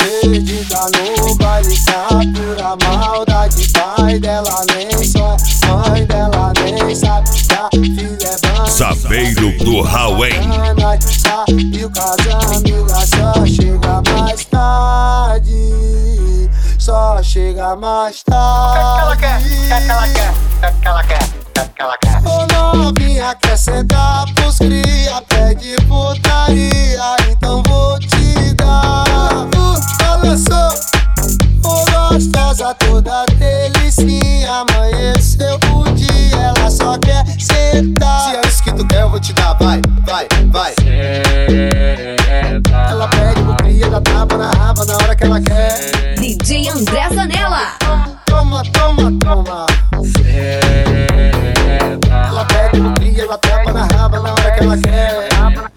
perdida no baile, tá pura maldade. Pai dela nem sonha, mãe dela nem sabe que a filha é banda. Saveiro do Rauém. E o casal amiga só chega mais tarde, só chega mais tarde. Que ela quer. Ô novinha, quer sentar pros cria, pede putaria, então vou te dar. Olha só, ô gostosa toda delicinha, amanheceu o dia, ela só quer sentar. Se é isso que tu quer, eu vou te dar, vai. Ela pede pro cria, dá tapa na raba na hora que ela quer. DJ André Zanella. Toma. Ela pede pro cria, ela tapa na raba na hora que ela quer.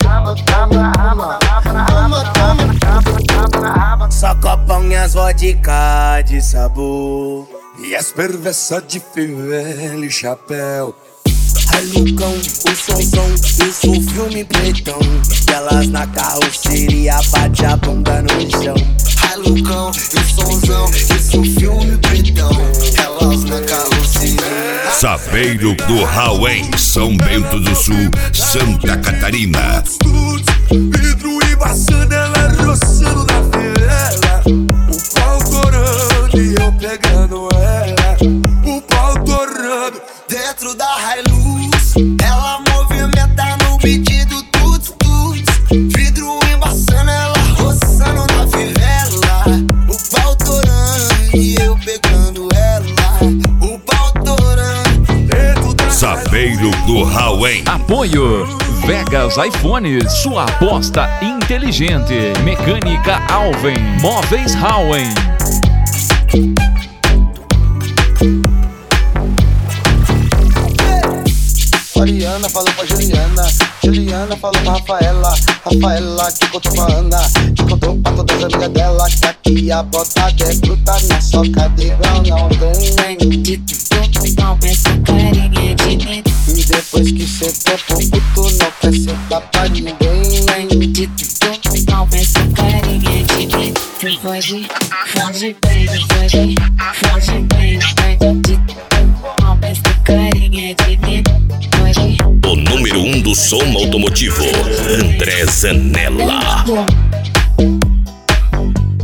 Só copão e as vodka de sabor e as perversas de fivela e chapéu. Ai Lucão, o somzão, isso um filme pretão. E elas na carroceria bate a bunda no chão. Ai Lucão, o somzão, isso um filme pretão. Elas na carroceria. Saveiro do Rauém, São Bento do Sul, Santa Catarina. Vidro embaçando, ela roçando na fivela. O pau torando e eu pegando ela. O pau torando dentro da Hilux. Ela movimenta no beat do tuts. Vidro embaçando, ela roçando na fivela. O pau torando e eu pegando ela. O pau torando dentro da Saveiro do Rauém. Apoio Vegas iPhones, sua aposta inteligente. Mecânica Alven, Móveis Rauém. Mariana falou pra Juliana, Juliana falou pra Rafaela, Rafaela que contou pra Ana, que contou pra todas as amigas dela, que aqui a botada é bruta na soca de igual não tem nem. E depois que cê topou puto, não quer sentar pra ninguém. O número 1 do som automotivo, André Zanella.